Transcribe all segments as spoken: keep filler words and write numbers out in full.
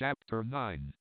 Chapter nine.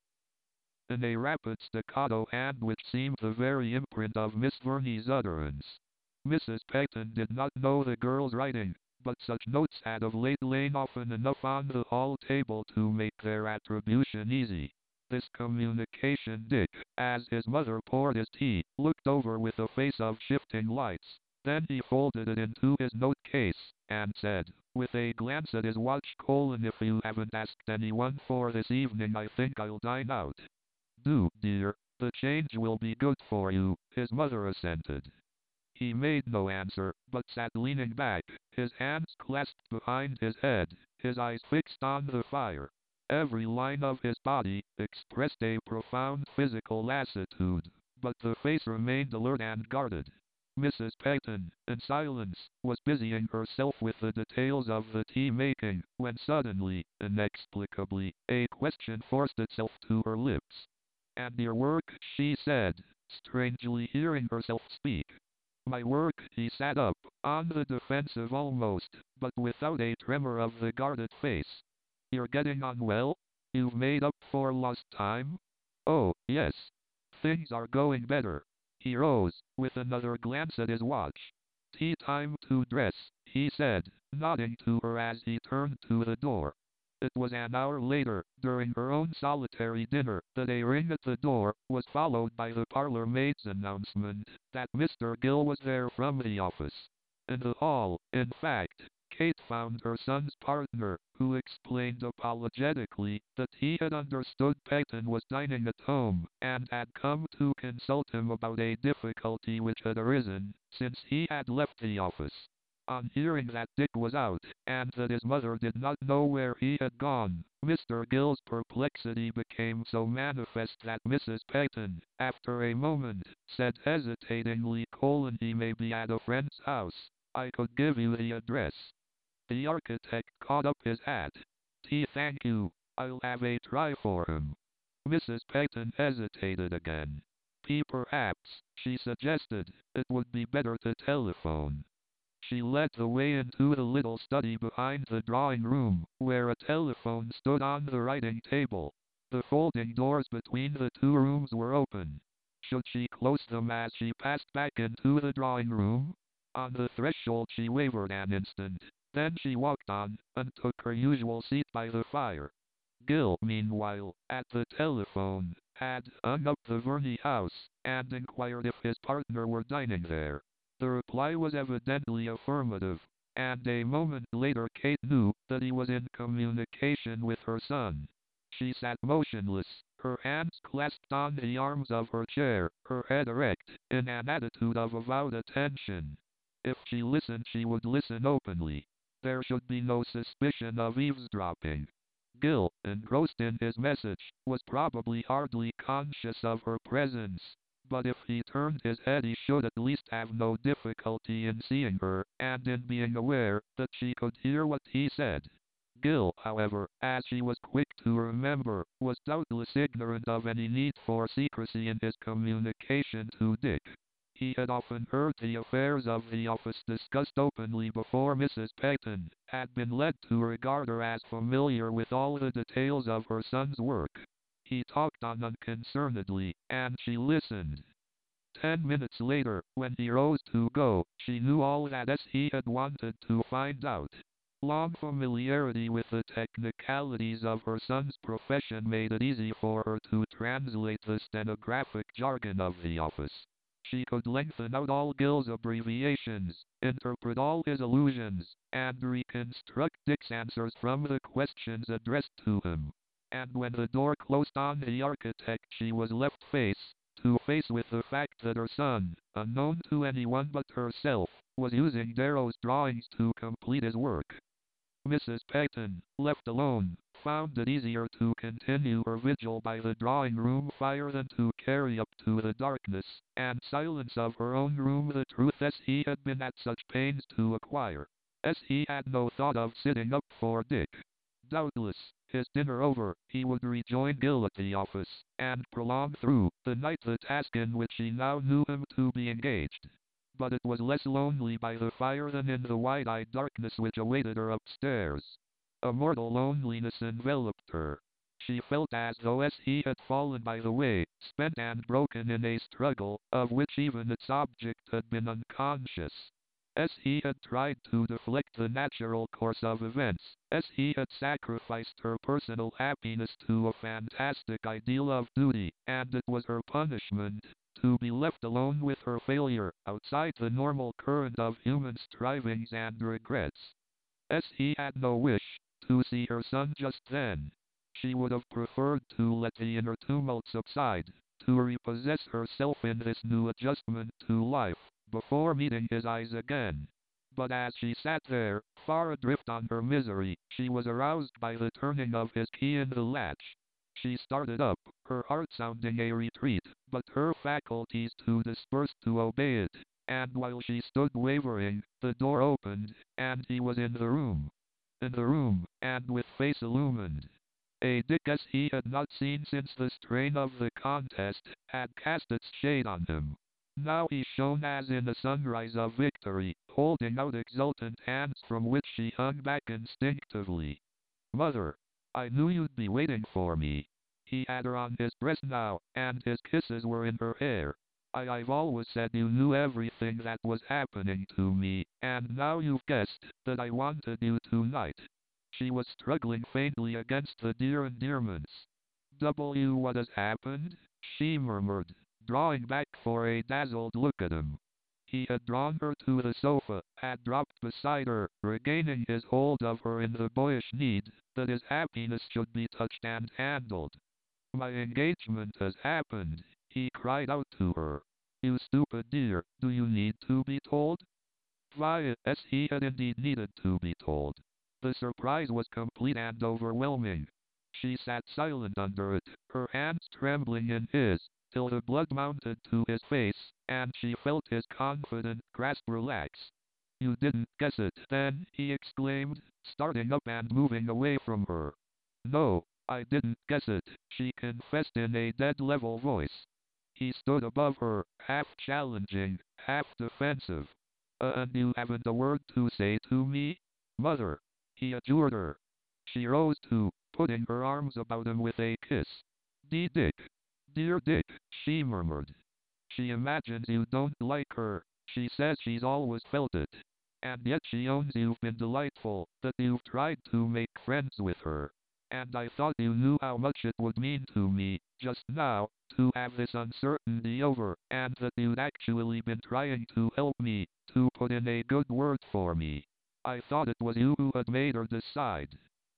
In a rapid staccato hand which seemed the very imprint of Miss Verney's utterance. Missus Peyton did not know the girl's writing, but such notes had of late lain often enough on the hall table to make their attribution easy. This communication Dick, as his mother poured his tea, looked over with a face of shifting lights. Then he folded it into his note case, and said, with a glance at his watch, colon, if you haven't asked anyone for this evening, I think I'll dine out. Do, dear. The change will be good for you, his mother assented. He made no answer, but sat leaning back, his hands clasped behind his head, his eyes fixed on the fire. Every line of his body expressed a profound physical lassitude, but the face remained alert and guarded. Missus Peyton, in silence, was busying herself with the details of the tea-making, when suddenly, inexplicably, a question forced itself to her lips. "And your work?" she said, strangely hearing herself speak. "My work?" He sat up, on the defensive almost, but without a tremor of the guarded face. "You're getting on well? You've made up for lost time?" "Oh, yes. Things are going better." He rose, with another glance at his watch. "Tea time to dress," he said, nodding to her as he turned to the door. It was an hour later, during her own solitary dinner, that a ring at the door was followed by the parlor maid's announcement that Mister Gill was there from the office. In the hall, in fact, Kate found her son's partner, who explained apologetically that he had understood Peyton was dining at home, and had come to consult him about a difficulty which had arisen since he had left the office. On hearing that Dick was out, and that his mother did not know where he had gone, Mister Gill's perplexity became so manifest that Missus Peyton, after a moment, said hesitatingly, colon, "He may be at a friend's house. I could give you the address." The architect caught up his hat. "Tea, thank you. I'll have a try for him." Missus Peyton hesitated again. "P perhaps," she suggested. "It would be better to telephone." She led the way into the little study behind the drawing room, where a telephone stood on the writing table. The folding doors between the two rooms were open. Should she close them as she passed back into the drawing room? On the threshold she wavered an instant. Then she walked on, and took her usual seat by the fire. Gill, meanwhile, at the telephone, had hung up the Verney house, and inquired if his partner were dining there. The reply was evidently affirmative, and a moment later Kate knew that he was in communication with her son. She sat motionless, her hands clasped on the arms of her chair, her head erect, in an attitude of avowed attention. If she listened, she would listen openly. There should be no suspicion of eavesdropping. Gill, engrossed in his message, was probably hardly conscious of her presence. But if he turned his head, he should at least have no difficulty in seeing her, and in being aware that she could hear what he said. Gill, however, as she was quick to remember, was doubtless ignorant of any need for secrecy in his communication to Dick. He had often heard the affairs of the office discussed openly before Missus Peyton had been led to regard her as familiar with all the details of her son's work. He talked on unconcernedly, and she listened. Ten minutes later, when he rose to go, she knew all that he had wanted to find out. Long familiarity with the technicalities of her son's profession made it easy for her to translate the stenographic jargon of the office. She could lengthen out all Gill's abbreviations, interpret all his allusions, and reconstruct Dick's answers from the questions addressed to him. And when the door closed on the architect, she was left face to face with the fact that her son, unknown to anyone but herself, was using Darrow's drawings to complete his work. Missus Peyton, left alone, found it easier to continue her vigil by the drawing room fire than to carry up to the darkness and silence of her own room the truth as he had been at such pains to acquire. As he had no thought of sitting up for Dick. Doubtless, his dinner over, he would rejoin Gill at the office, and prolong through the night the task in which he now knew him to be engaged. But it was less lonely by the fire than in the wide-eyed darkness which awaited her upstairs. A mortal loneliness enveloped her. She felt as though as he had fallen by the way, spent and broken in a struggle, of which even its object had been unconscious. As he had tried to deflect the natural course of events, as he had sacrificed her personal happiness to a fantastic ideal of duty, and it was her punishment to be left alone with her failure, outside the normal current of human strivings and regrets. As he had no wish to see her son just then, she would have preferred to let the inner tumult subside, to repossess herself in this new adjustment to life, before meeting his eyes again. But as she sat there, far adrift on her misery, she was aroused by the turning of his key in the latch. She started up, her heart sounding a retreat, but her faculties too dispersed to obey it, and while she stood wavering, the door opened, and he was in the room. In the room, and with face illumined. A Dick as he had not seen since the strain of the contest had cast its shade on him. Now he shone as in a sunrise of victory, holding out exultant hands from which she hung back instinctively. Mother, I knew you'd be waiting for me. He had her on his breast now, and his kisses were in her hair. I, I've always said you knew everything that was happening to me, and now you've guessed that I wanted you tonight. She was struggling faintly against the dear endearments. W. What has happened? She murmured, drawing back for a dazzled look at him. He had drawn her to the sofa, had dropped beside her, regaining his hold of her in the boyish need that his happiness should be touched and handled. My engagement has happened, he cried out to her. You stupid dear, do you need to be told? Why, yes, he had indeed needed to be told. The surprise was complete and overwhelming. She sat silent under it, her hands trembling in his, till the blood mounted to his face, and she felt his confident grasp relax. You didn't guess it, then, he exclaimed, starting up and moving away from her. No, I didn't guess it, she confessed in a dead level voice. He stood above her, half challenging, half defensive. Uh, and you haven't a word to say to me? Mother, he adjured her. She rose too, putting her arms about him with a kiss. Dee Dick. Dear Dick, she murmured. She imagines you don't like her. She says she's always felt it. And yet she owns you've been delightful, that you've tried to make friends with her. And I thought you knew how much it would mean to me, just now, to have this uncertainty over, and that you'd actually been trying to help me, to put in a good word for me. I thought it was you who had made her decide.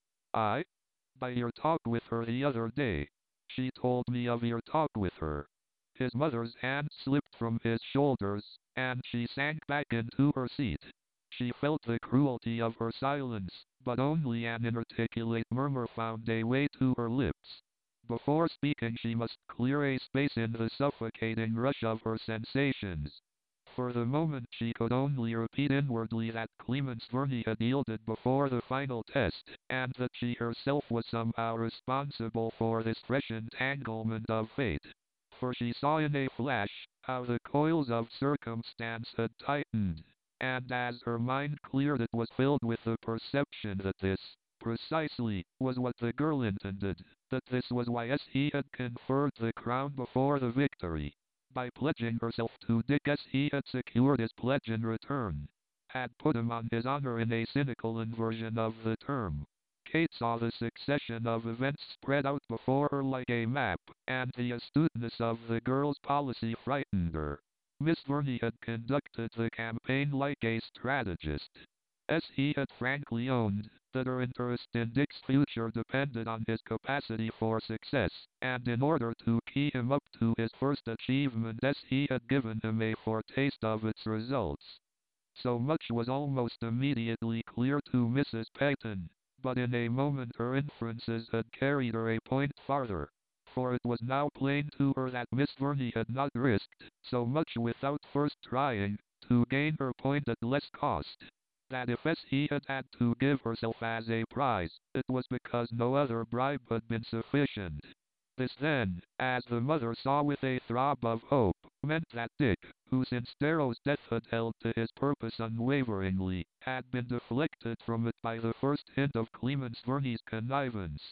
I? By your talk with her the other day. She told me of your talk with her. His mother's hand slipped from his shoulders, and she sank back into her seat. She felt the cruelty of her silence, but only an inarticulate murmur found a way to her lips. Before speaking she must clear a space in the suffocating rush of her sensations. For the moment she could only repeat inwardly that Clemens Verney had yielded before the final test, and that she herself was somehow responsible for this fresh entanglement of fate. For she saw in a flash how the coils of circumstance had tightened, and as her mind cleared it was filled with the perception that this, precisely, was what the girl intended, that this was why as he had conferred the crown before the victory. By pledging herself to Dick as he had secured his pledge in return, had put him on his honor in a cynical inversion of the term. Kate saw the succession of events spread out before her like a map, and the astuteness of the girl's policy frightened her. Miss Verney had conducted the campaign like a strategist. As he had frankly owned, that her interest in Dick's future depended on his capacity for success, and in order to key him up to his first achievement as he had given him a foretaste of its results. So much was almost immediately clear to Missus Peyton, but in a moment her inferences had carried her a point farther. For it was now plain to her that Miss Verney had not risked so much without first trying to gain her point at less cost. That if S he had had to give herself as a prize, it was because no other bribe had been sufficient. This then, as the mother saw with a throb of hope, meant that Dick, who since Darrow's death had held to his purpose unwaveringly, had been deflected from it by the first hint of Clemens Verney's connivance.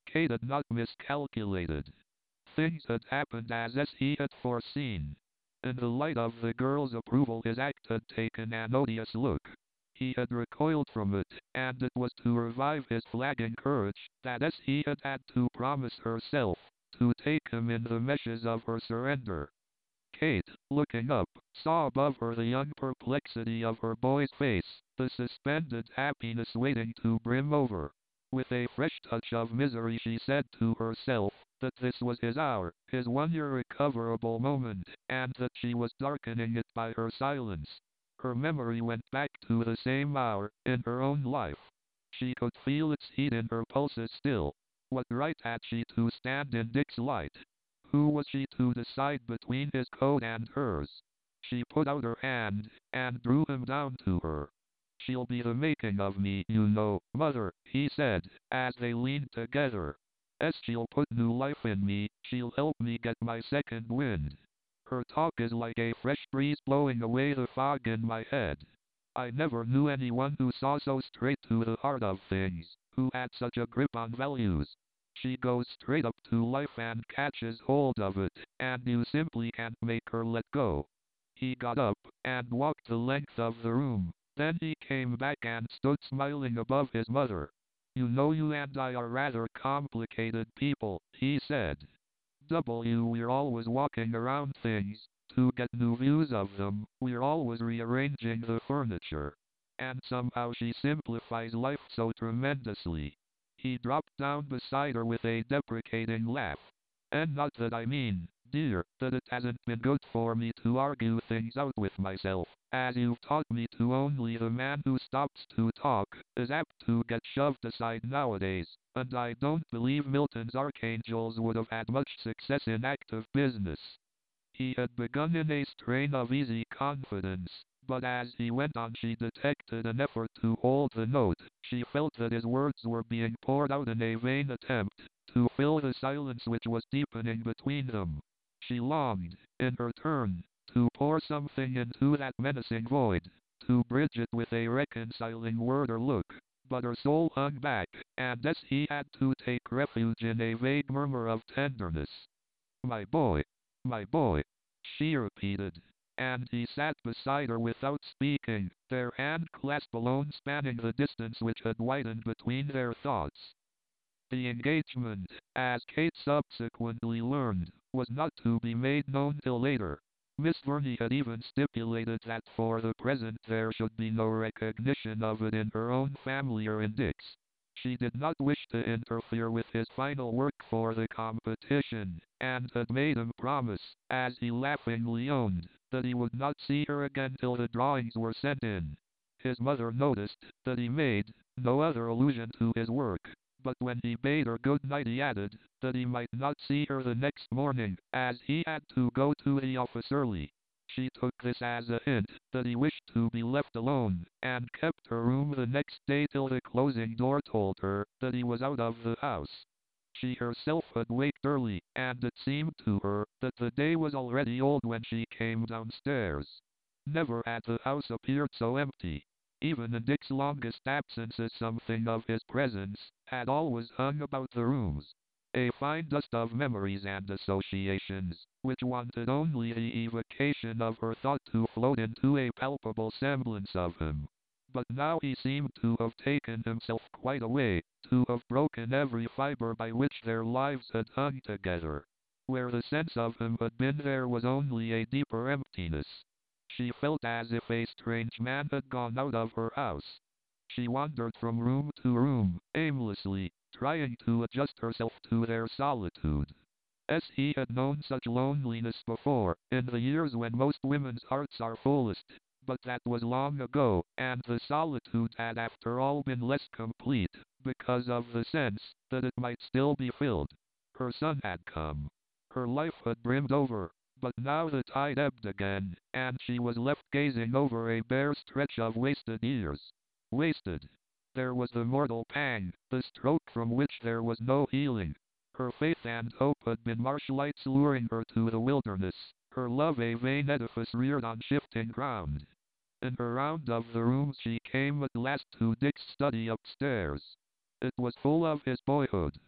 Kate had not miscalculated. Things had happened as as he had foreseen. In the light of the girl's approval his act had taken an odious look. He had recoiled from it, and it was to revive his flagging courage that as he had had to promise herself to take him in the meshes of her surrender. Kate, looking up, saw above her the young perplexity of her boy's face, the suspended happiness waiting to brim over. With a fresh touch of misery she said to herself that this was his hour, his one irrecoverable moment, and that she was darkening it by her silence. Her memory went back to the same hour, in her own life. She could feel its heat in her pulses still. What right had she to stand in Dick's light? Who was she to decide between his code and hers? She put out her hand, and drew him down to her. She'll be the making of me, you know, mother, he said, as they leaned together. As she'll put new life in me, she'll help me get my second wind. Her talk is like a fresh breeze blowing away the fog in my head. I never knew anyone who saw so straight to the heart of things, who had such a grip on values. She goes straight up to life and catches hold of it, and you simply can't make her let go. He got up, and walked the length of the room. Then he came back and stood smiling above his mother. You know you and I are rather complicated people, he said. W. We're always walking around things, to get new views of them, we're always rearranging the furniture. And somehow she simplifies life so tremendously. He dropped down beside her with a deprecating laugh. And not that I mean, dear, that it hasn't been good for me to argue things out with myself, as you've taught me to. Only the man who stops to talk is apt to get shoved aside nowadays, and I don't believe Milton's archangels would have had much success in active business. He had begun in a strain of easy confidence, but as he went on she detected an effort to hold the note. She felt that his words were being poured out in a vain attempt to fill the silence which was deepening between them. She longed, in her turn, to pour something into that menacing void, to bridge it with a reconciling word or look, but her soul hung back, and as he had to take refuge in a vague murmur of tenderness. My boy, my boy, she repeated, and he sat beside her without speaking, their hand clasp alone spanning the distance which had widened between their thoughts. The engagement, as Kate subsequently learned, was not to be made known till later. Miss Verney had even stipulated that for the present there should be no recognition of it in her own family or in Dick's. She did not wish to interfere with his final work for the competition, and had made him promise, as he laughingly owned, that he would not see her again till the drawings were sent in. His mother noticed that he made no other allusion to his work, but when he bade her good night he added that he might not see her the next morning, as he had to go to the office early. She took this as a hint that he wished to be left alone, and kept her room the next day till the closing door told her that he was out of the house. She herself had waked early, and it seemed to her that the day was already old when she came downstairs. Never had the house appeared so empty. Even in Dick's longest absences something of his presence had always hung about the rooms. A fine dust of memories and associations, which wanted only the evocation of her thought to float into a palpable semblance of him. But now he seemed to have taken himself quite away, to have broken every fiber by which their lives had hung together. Where the sense of him had been there was only a deeper emptiness. She felt as if a strange man had gone out of her house. She wandered from room to room, aimlessly, trying to adjust herself to their solitude. As he had known such loneliness before, in the years when most women's hearts are fullest, but that was long ago, and the solitude had after all been less complete, because of the sense that it might still be filled. Her son had come. Her life had brimmed over, but now the tide ebbed again, and she was left gazing over a bare stretch of wasted years. Wasted. There was the mortal pang, the stroke from which there was no healing. Her faith and hope had been marsh lights luring her to the wilderness, her love a vain edifice reared on shifting ground. In her round of the rooms she came at last to Dick's study upstairs. It was full of his boyhood.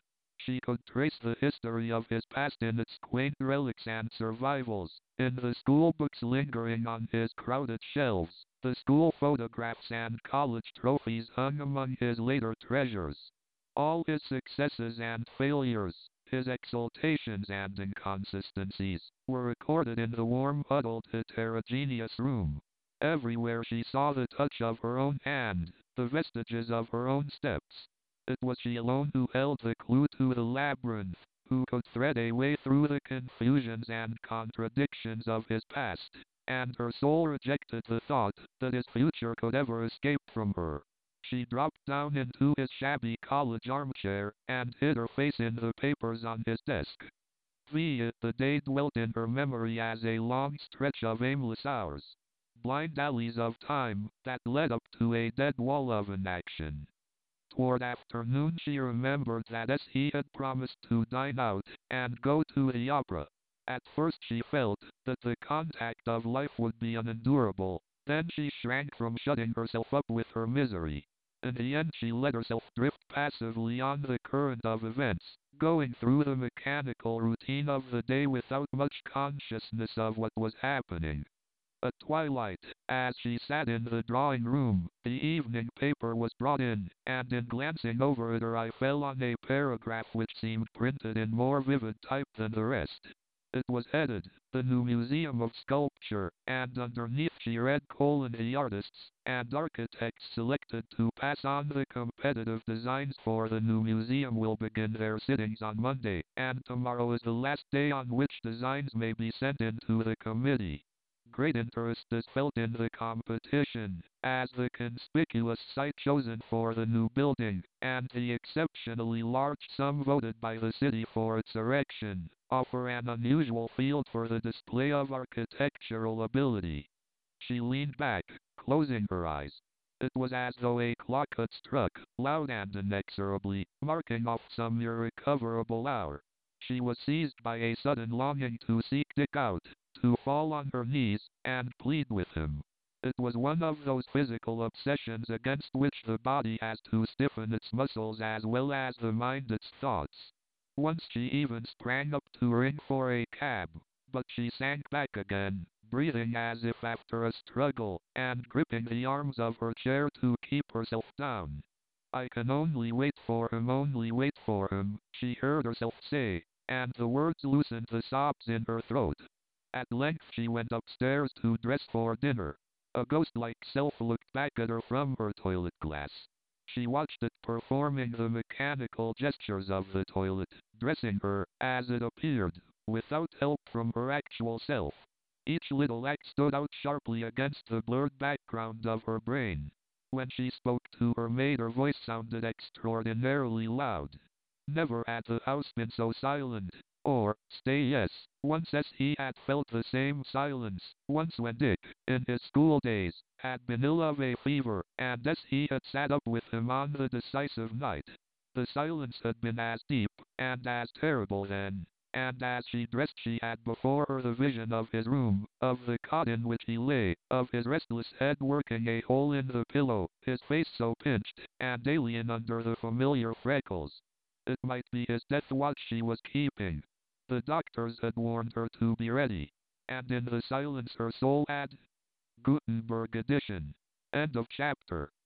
She could trace the history of his past in its quaint relics and survivals, in the school books lingering on his crowded shelves, the school photographs and college trophies hung among his later treasures. All his successes and failures, his exaltations and inconsistencies, were recorded in the warm, huddled, heterogeneous room. Everywhere she saw the touch of her own hand, the vestiges of her own steps. It was she alone who held the clue to the labyrinth, who could thread a way through the confusions and contradictions of his past, and her soul rejected the thought that his future could ever escape from her. She dropped down into his shabby college armchair, and hid her face in the papers on his desk. The, the day dwelt in her memory as a long stretch of aimless hours. Blind alleys of time that led up to a dead wall of inaction. Toward afternoon she remembered that as he had promised to dine out and go to the opera. At first she felt that the contact of life would be unendurable, then she shrank from shutting herself up with her misery. In the end she let herself drift passively on the current of events, going through the mechanical routine of the day without much consciousness of what was happening. At twilight, as she sat in the drawing room, the evening paper was brought in, and in glancing over it her eye fell on a paragraph which seemed printed in more vivid type than the rest. It was headed, "The New Museum of Sculpture," and underneath she read colon the artists and architects selected to pass on the competitive designs for the new museum will begin their sittings on Monday, and tomorrow is the last day on which designs may be sent in to the committee. Great interest is felt in the competition, as the conspicuous site chosen for the new building, and the exceptionally large sum voted by the city for its erection, offer an unusual field for the display of architectural ability. She leaned back, closing her eyes. It was as though a clock had struck, loud and inexorably, marking off some irrecoverable hour. She was seized by a sudden longing to seek Dick out, to fall on her knees, and plead with him. It was one of those physical obsessions against which the body has to stiffen its muscles as well as the mind its thoughts. Once she even sprang up to ring for a cab, but she sank back again, breathing as if after a struggle, and gripping the arms of her chair to keep herself down. "I can only wait for him, only wait for him," she heard herself say, and the words loosened the sobs in her throat. At length she went upstairs to dress for dinner. A ghost-like self looked back at her from her toilet glass. She watched it performing the mechanical gestures of the toilet, dressing her, as it appeared, without help from her actual self. Each little act stood out sharply against the blurred background of her brain. When she spoke to her maid her voice sounded extraordinarily loud. Never had the house been so silent. Or, stay yes, once as he had felt the same silence, once when Dick, in his school days, had been ill of a fever, and as he had sat up with him on the decisive night. The silence had been as deep, and as terrible then, and as she dressed she had before her the vision of his room, of the cot in which he lay, of his restless head working a hole in the pillow, his face so pinched, and alien under the familiar freckles. It might be his death watch she was keeping. The doctors had warned her to be ready, and in the silence her soul had. Gutenberg edition. End of chapter.